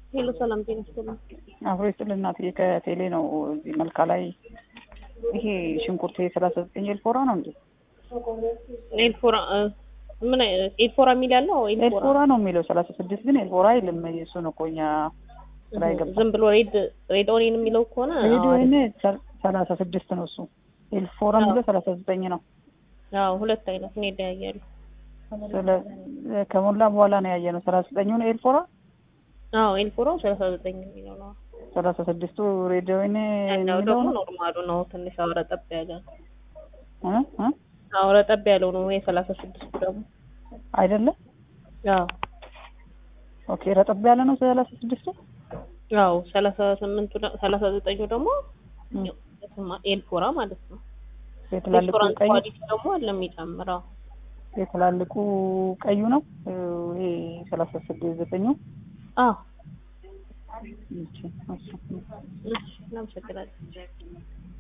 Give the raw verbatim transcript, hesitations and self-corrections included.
ሄሎ ሰላም ጤና ይስጥልኝ። አብሮ ይስጥልናት ከቴሌ ነው እዚህ መልካ ላይ ይሄ ሽንኩርት ሰላሳ ዘጠኝ ኤልፎራ ነው እንዴ? ኤልፎራ ምን ኤልፎራ የሚል ያለው ኤልፎራ ነው የሚለው ሰላሳ ስድስት ግን ኤልፎራ አይልም። እሱ ነው እኮ እኛ ስራ ይገባ ዝም ብሎ ሬድ ሬድ ኦኒን የሚለው ከሆነ ሬድ ኦኒን ሰላሳ ስድስት ነው። እሱ ኤልፎራ የሚለው ሰላሳ ዘጠኝ ነው። አዎ ሁለት አይነት ነው ያያያሉ። ስለ ከሞላ በኋላ ነው ያየነው ሰላሳ ዘጠኝ ነው ኤልፎራ። አዎ ኤልፎራ ሰላሳ ዘጠኝ የሚለው ነው። ሰላሳ ስድስት ሬድ ኦኒን ነው ደግሞ ኖርማሉ ነው። ትንሽ አውራ ጠብ ያለ እ እ አውራ ጠብ ያለው ነው ወይ ሰላሳ ስድስት ደግሞ አይደለም? አዎ ኦኬ ረጠብ ያለ ነው ሰላሳ ስድስት። አዎ ሰላሳ ስምንት ሰላሳ ዘጠኝ ደግሞ ኤልፎራ ማለት ነው። የትላልቁ ቀይ ደግሞ ለሚጨምረው የትላልቁ ቀዩ ነው ይሄ ሰላሳ ስድስት ዘጠኝ። አዎ እሺ እሺ እሺ እናመሰግናለን።